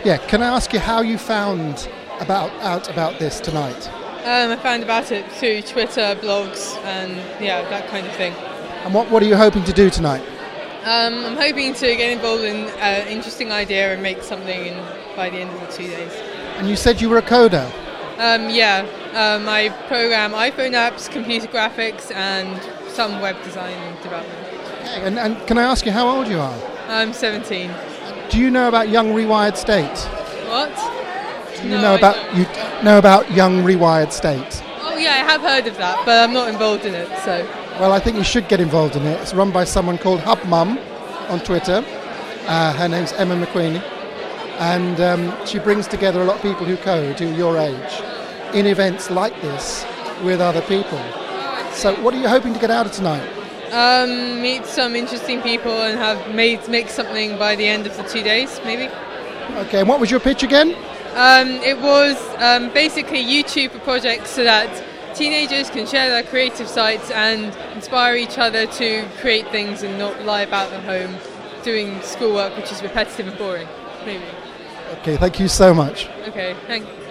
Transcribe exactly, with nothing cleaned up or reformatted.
Yeah, can I ask you how you found about out about this tonight? Um, I found about it through Twitter, blogs, and yeah, that kind of thing. And what, what are you hoping to do tonight? Um, I'm hoping to get involved in an interesting idea and make something in, by the end of the two days. And you said you were a coder? Um, yeah, um, I program iPhone apps, computer graphics, and some web design and development. Okay, and, and can I ask you how old you are? I'm seventeen. Do you know about Young Rewired State? What? Do you No, know I about don't. you know about Young Rewired State? Oh yeah, I have heard of that, but I'm not involved in it, so... Well, I think you should get involved in it. It's run by someone called HubMum on Twitter. Uh, her name's Emma McQueen. And um, she brings together a lot of people who code, who are your age, in events like this with other people. So what are you hoping to get out of tonight? Um, meet some interesting people and have made make something by the end of the two days, maybe. Okay, and what was your pitch again? Um, it was um, basically YouTube for projects so that teenagers can share their creative sites and inspire each other to create things and not lie about at home doing schoolwork which is repetitive and boring, maybe. Okay, thank you so much. Okay, thanks.